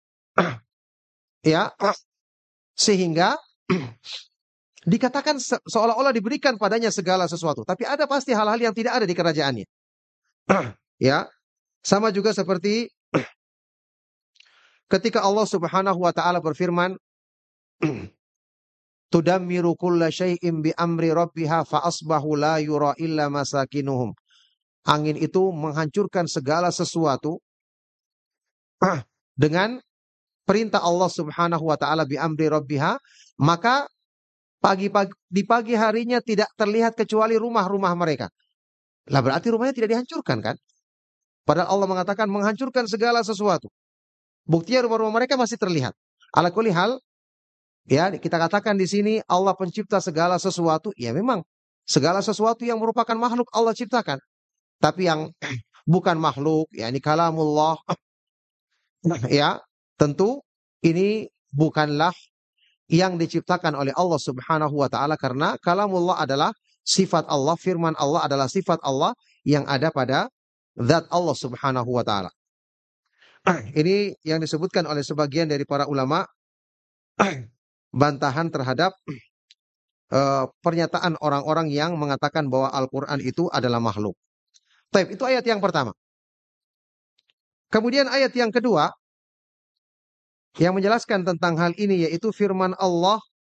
ya, sehingga dikatakan se seolah-olah diberikan padanya segala sesuatu. Tapi ada pasti hal-hal yang tidak ada di kerajaannya. Ya, sama juga seperti ketika Allah Subhanahu wa taala berfirman, tudammiru kulla syai'in bi amri rabbiha fa asbahu la yura illa masakinuhum. Angin itu menghancurkan segala sesuatu dengan perintah Allah Subhanahu wa taala bi amri rabbiha, maka pagi-pagi di pagi harinya tidak terlihat kecuali rumah-rumah mereka. Lah berarti rumahnya tidak dihancurkan, kan? Padahal Allah mengatakan menghancurkan segala sesuatu. Buktinya rumah-rumah mereka masih terlihat. Ala kulli hal, ya, kita katakan di sini Allah pencipta segala sesuatu. Ya memang segala sesuatu yang merupakan makhluk Allah ciptakan. Tapi yang bukan makhluk, yakni kalamullah, ya, tentu ini bukanlah yang diciptakan oleh Allah Subhanahu wa taala karena kalamullah adalah sifat Allah, firman Allah adalah sifat Allah yang ada pada zat Allah Subhanahu wa taala. Ini yang disebutkan oleh sebagian dari para ulama bantahan terhadap uh, pernyataan orang-orang yang mengatakan bahwa Al-Qur'an itu adalah makhluk. Baik, itu ayat yang pertama. Kemudian ayat yang kedua yang menjelaskan tentang hal ini yaitu firman Allah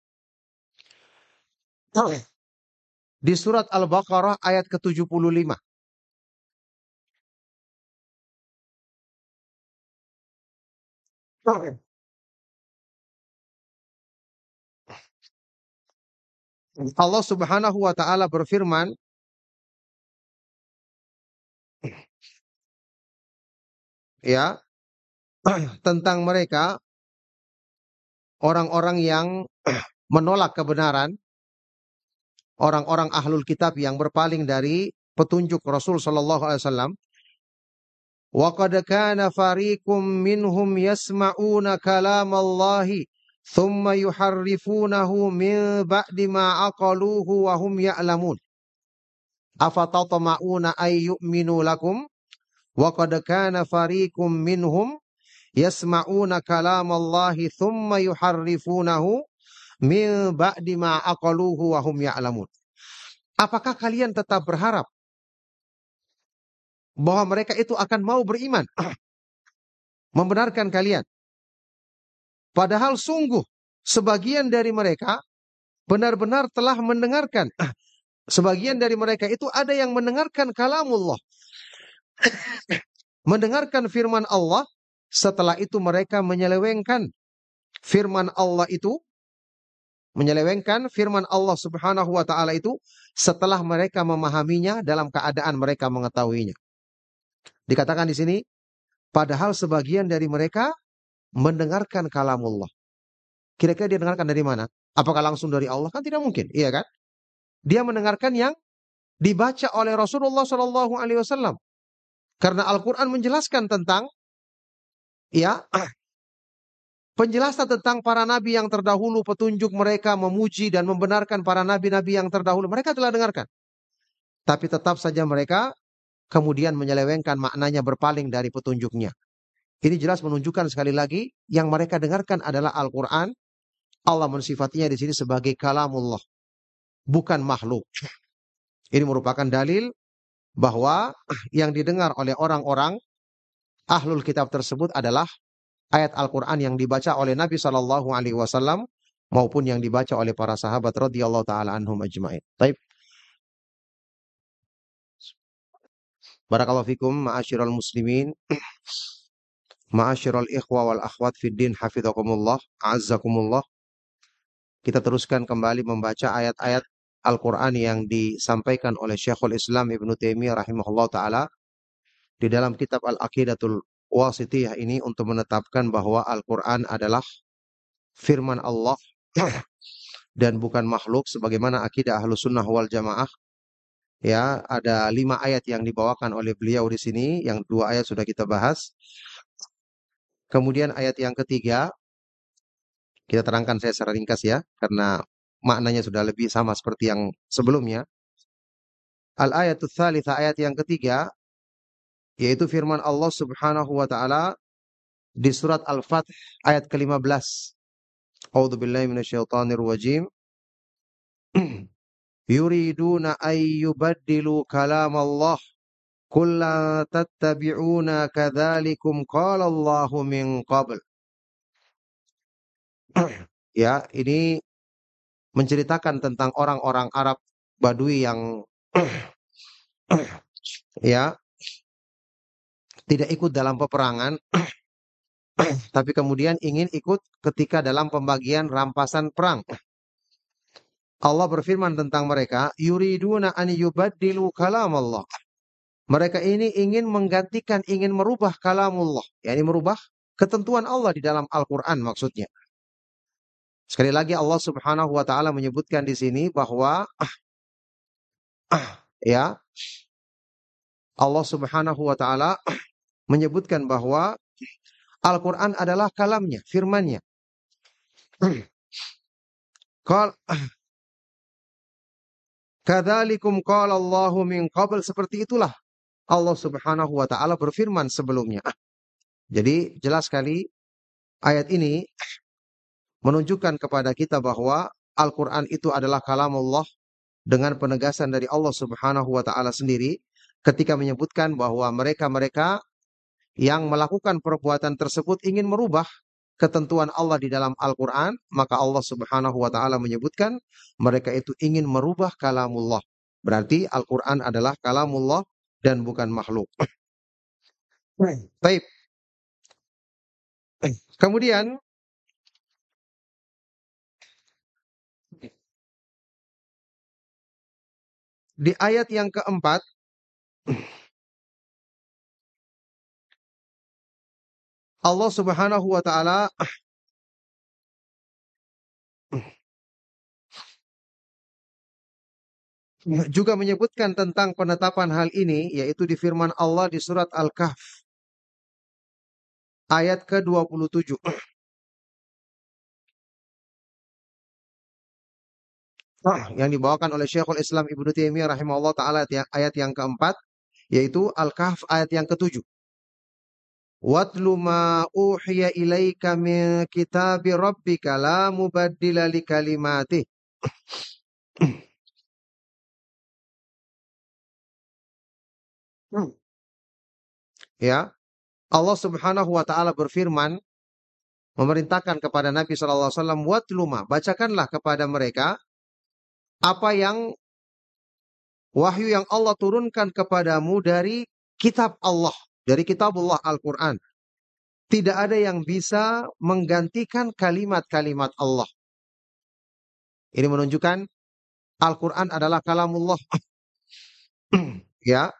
di surat Al-Baqarah ayat ke tujuh puluh lima. Allah Subhanahu wa taala berfirman, ya, tentang mereka orang-orang yang menolak kebenaran, orang-orang ahlul kitab yang berpaling dari petunjuk Rasul sallallahu alaihi wasallam. Wa qad kana fariqum minhum yasma'una kalamallahi thumma yuharrifunahu min ba'di ma aqaluhu wa hum ya'lamun. Afatatma'una ay yu'minu lakum wa qad kana fariqum minhum yasma'una kalamallahi thumma yuharrifunahu min ba'di ma aqaluhu wa hum ya'lamun. Apakah kalian tetap berharap bahwa mereka itu akan mau beriman, membenarkan kalian? Padahal sungguh sebagian dari mereka benar-benar telah mendengarkan. Sebagian dari mereka itu ada yang mendengarkan kalamullah, mendengarkan firman Allah. Setelah itu mereka menyelewengkan firman Allah itu, menyelewengkan firman Allah Subhanahu wa taala itu setelah mereka memahaminya dalam keadaan mereka mengetahuinya. Dikatakan di sini, padahal sebagian dari mereka mendengarkan kalamullah. Kira-kira dia dengarkan dari mana? Apakah langsung dari Allah? Kan tidak mungkin, iya kan? Dia mendengarkan yang dibaca oleh Rasulullah Shallallahu Alaihi Wasallam. Karena Al-Quran menjelaskan tentang, ya, penjelasan tentang para nabi yang terdahulu, petunjuk mereka, memuji dan membenarkan para nabi-nabi yang terdahulu. Mereka telah dengarkan. Tapi tetap saja mereka kemudian menyelewengkan maknanya, berpaling dari petunjuknya. Ini jelas menunjukkan sekali lagi yang mereka dengarkan adalah Al-Quran. Allah mensifatinya di sini sebagai kalamullah, bukan makhluk. Ini merupakan dalil bahwa yang didengar oleh orang-orang ahlul kitab tersebut adalah ayat Al-Quran yang dibaca oleh Nabi Shallallahu Alaihi Wasallam maupun yang dibaca oleh para sahabat radhiyallahu taala anhum ajma'in. Baik. Barakallahu fikum ma'asyiral muslimin, ma'asyiral ikhwa wal akhwat fid din, hafizakumullah, a'azzakumullah. Kita teruskan kembali membaca ayat-ayat Al-Quran yang disampaikan oleh Syekhul Islam Ibnu Taimiyah rahimahullah ta'ala di dalam kitab Al-Aqidatul Wasithiyah ini untuk menetapkan bahwa Al-Quran adalah firman Allah dan bukan makhluk sebagaimana akidah Ahlus Sunnah wal Jamaah. Ya, ada lima ayat yang dibawakan oleh beliau di sini, yang dua ayat sudah kita bahas. Kemudian ayat yang ketiga kita terangkan saya secara ringkas ya, karena maknanya sudah lebih sama seperti yang sebelumnya. Al-ayatul tsalitsa, ayat yang ketiga, yaitu firman Allah Subhanahu wa taala di surat Al-Fath ayat ke-lima belas. A'udzubillahi minasyaitonir rajim. Yuriduna ay yubaddilu kalamallah qul la tattabi'una kadzalikum qala Allahu min qabl. Ya, ini menceritakan tentang orang-orang Arab Badui yang ya tidak ikut dalam peperangan tapi kemudian ingin ikut ketika dalam pembagian rampasan perang. Allah berfirman tentang mereka, yuriduna an yubaddilu kalamullah. Mereka ini ingin menggantikan, ingin merubah kalamullah, yakni merubah ketentuan Allah di dalam Al-Qur'an maksudnya. Sekali lagi Allah Subhanahu wa taala menyebutkan di sini bahwa ya Allah Subhanahu wa taala menyebutkan bahwa Al-Qur'an adalah kalamnya, firman-Nya. Qal kadzalikum qala Allahu min qabl, seperti itulah Allah Subhanahu wa taala berfirman sebelumnya. Jadi jelas sekali ayat ini menunjukkan kepada kita bahwa Al-Qur'an itu adalah kalamullah dengan penegasan dari Allah Subhanahu wa taala sendiri ketika menyebutkan bahwa mereka-mereka yang melakukan perbuatan tersebut ingin merubah ketentuan Allah di dalam Al-Qur'an, maka Allah Subhanahu wa taala menyebutkan mereka itu ingin merubah kalamullah. Berarti Al-Qur'an adalah kalamullah dan bukan makhluk. Baik. Kemudian di ayat yang keempat Allah Subhanahu wa taala juga menyebutkan tentang penetapan hal ini, yaitu di firman Allah di surat Al-Kahf ayat ke dua puluh tujuh. Yang dibawakan oleh Syekhul Islam Ibnu Taimiyah rahimahullah taala ayat yang keempat, yaitu Al-Kahf ayat yang ketujuh. Watlu ma uhiya ilaika min kitabi rabbika la mubaddila li kalimatih. Ya, Allah Subhanahu wa taala berfirman memerintahkan kepada Nabi sallallahu alaihi wasallam, watlu ma, bacakanlah kepada mereka apa yang wahyu yang Allah turunkan kepadamu dari kitab Allah, dari kitabullah Al-Qur'an. Tidak ada yang bisa menggantikan kalimat-kalimat Allah. Ini menunjukkan Al-Quran adalah kalamullah. Ya,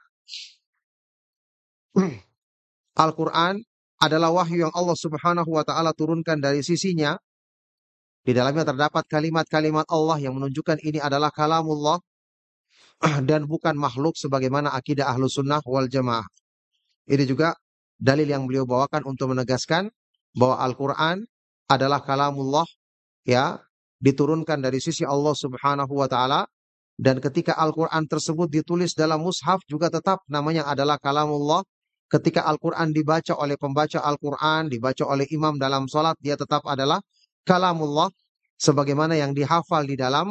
Al-Quran adalah wahyu yang Allah Subhanahu wa taala turunkan dari sisinya Di dalamnya terdapat kalimat-kalimat Allah yang menunjukkan ini adalah kalamullah dan bukan makhluk sebagaimana akidah ahlu sunnah wal jamaah. Ini juga dalil yang beliau bawakan untuk menegaskan bahwa Al-Quran adalah kalamullah, ya, diturunkan dari sisi Allah Subhanahu wa taala, dan ketika Al-Quran tersebut ditulis dalam mushaf juga tetap namanya adalah kalamullah. Ketika Al-Quran dibaca oleh pembaca Al-Quran, dibaca oleh imam dalam sholat, dia tetap adalah kalamullah, sebagaimana yang dihafal di dalam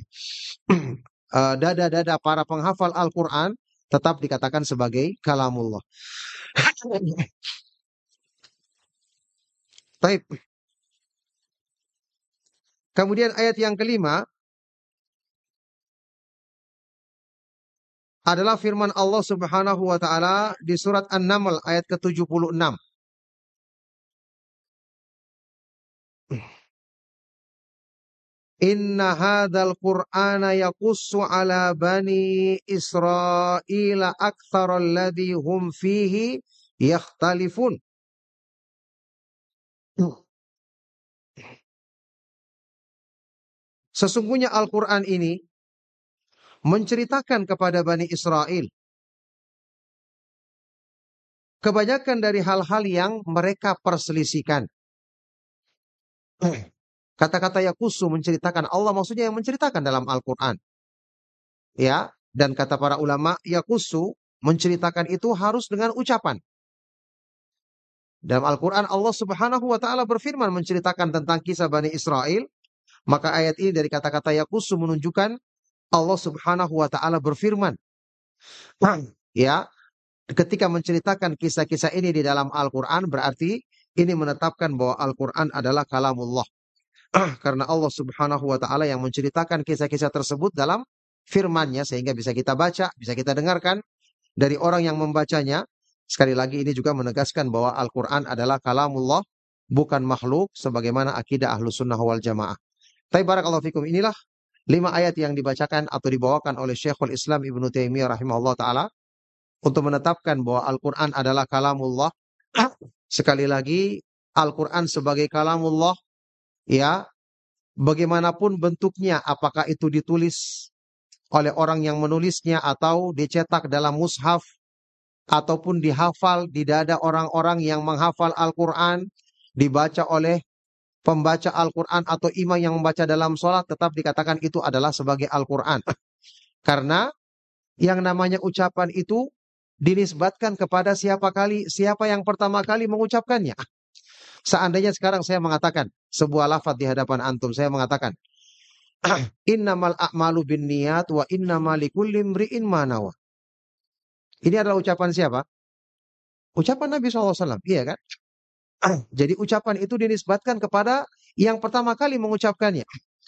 dada-dada para penghafal Al-Quran tetap dikatakan sebagai kalamullah. Baik. Kemudian ayat yang kelima adalah firman Allah Subhanahu wa taala di surat An-Naml ayat ke tujuh puluh enam. Inna hadzal Qur'ana yaqussu ala bani Israila aktsaral ladzi hum fihi yakhtalifun. Sesungguhnya Al-Quran ini menceritakan kepada Bani Israel kebanyakan dari hal-hal yang mereka perselisihkan. Kata-kata yakusu menceritakan, Allah maksudnya yang menceritakan dalam Al-Quran. Ya, dan kata para ulama, yakusu menceritakan itu harus dengan ucapan. Dalam Al-Quran Allah Subhanahu wa taala berfirman menceritakan tentang kisah Bani Israel. Maka ayat ini dari kata-kata yakusu menunjukkan Allah Subhanahu wa taala berfirman. Ya, ketika menceritakan kisah-kisah ini di dalam Al-Quran, berarti ini menetapkan bahwa Al-Quran adalah kalamullah. Karena Allah Subhanahu wa taala yang menceritakan kisah-kisah tersebut dalam firman-Nya, sehingga bisa kita baca, bisa kita dengarkan dari orang yang membacanya. Sekali lagi ini juga menegaskan bahwa Al-Quran adalah kalamullah, bukan makhluk sebagaimana akidah Ahlus Sunnah wal Jamaah. Tapi barakallahu fikum, inilah lima ayat yang dibacakan atau dibawakan oleh Syekhul Islam Ibnu Taimiyah rahimahullah taala untuk menetapkan bahwa Al-Quran adalah kalamullah. Sekali lagi, Al-Quran sebagai kalamullah, ya, bagaimanapun bentuknya, apakah itu ditulis oleh orang yang menulisnya atau dicetak dalam mushaf ataupun dihafal di dada orang-orang yang menghafal Al-Quran, dibaca oleh pembaca Al-Quran atau imam yang membaca dalam sholat, tetap dikatakan itu adalah sebagai Al-Quran. Karena yang namanya ucapan itu dinisbatkan kepada siapa kali, siapa yang pertama kali mengucapkannya. Seandainya sekarang saya mengatakan sebuah lafaz di hadapan antum, saya mengatakan innamal a'malu binniyat wa innamal likulli imri'in ma nawa. Ini adalah ucapan siapa? Ucapan Nabi shallallahu alaihi wasallam, iya kan? Jadi ucapan itu dinisbatkan kepada yang pertama kali mengucapkannya.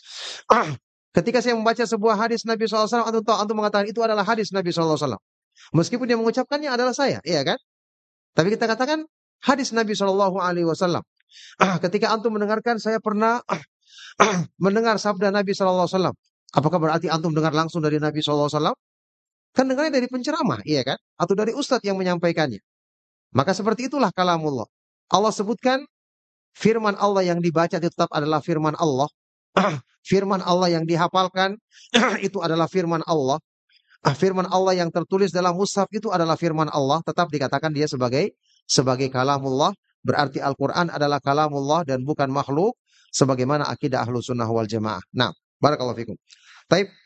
Ketika saya membaca sebuah hadis Nabi shallallahu alaihi wasallam, antum tahu, antum mengatakan itu adalah hadis Nabi shallallahu alaihi wasallam. Meskipun dia mengucapkannya adalah saya, iya kan? Tapi kita katakan hadis Nabi shallallahu alaihi wasallam. Ketika antum mendengarkan, saya pernah mendengar sabda Nabi shallallahu alaihi wasallam. Apakah berarti antum dengar langsung dari Nabi shallallahu alaihi wasallam? Kan dengarnya dari penceramah, iya kan? Atau dari ustadz yang menyampaikannya. Maka seperti itulah kalamullah. Allah sebutkan firman Allah yang dibaca itu tetap adalah firman Allah. Firman Allah yang dihafalkan itu adalah firman Allah. Firman Allah yang tertulis dalam mushaf itu adalah firman Allah. Tetap dikatakan dia sebagai sebagai kalamullah. Berarti Al-Quran adalah kalamullah dan bukan makhluk, sebagaimana akidah Ahlus Sunnah wal Jamaah. Nah, barakallahu fikum. Baik.